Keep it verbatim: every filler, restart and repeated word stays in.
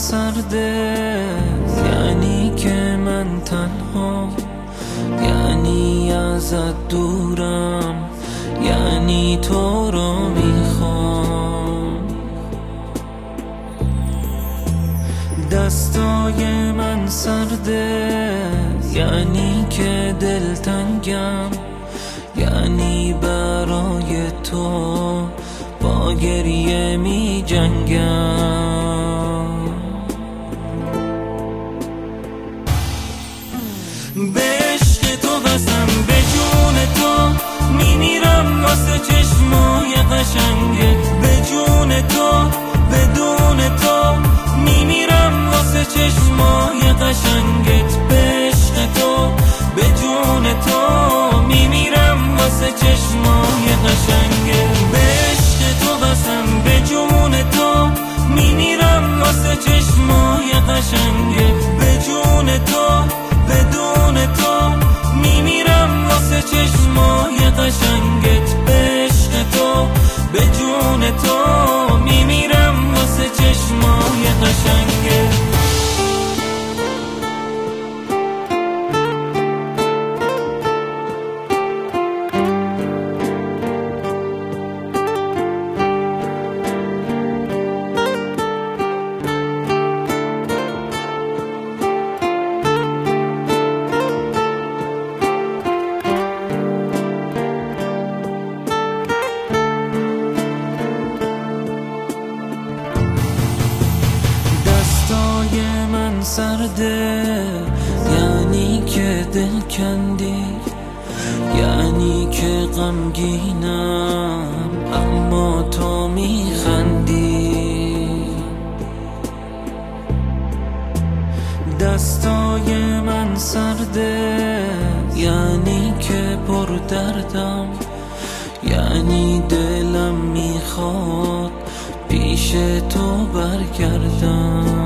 سرده، یعنی که من تنها، یعنی ازت دورم، یعنی تو رو میخوام. دستای من سرده، یعنی که دلتنگم، یعنی برای تو با گریه می جنگم. به عشق تو بسم، به جون تو می میرم واسه چشمای قشنگت، به جون تو بدون تو می میرم واسه چشمای قشنگت، به عشق تو به جون تو می میرم واسه چشمای قشنگت، به عشق تو بسم، به جون تو می میرم واسه چشمای قشنگت، به جون تو بدون تو می میرم واسه چشمای قشنگت، به عشق تو به جون تو می میرم واسه چشمای قشنگت. سرده، یعنی که دل کندی، یعنی که غمگینم اما تو میخندی. دستای من سرده، یعنی که پر دردم، یعنی دلم میخواد پیش تو برگردم.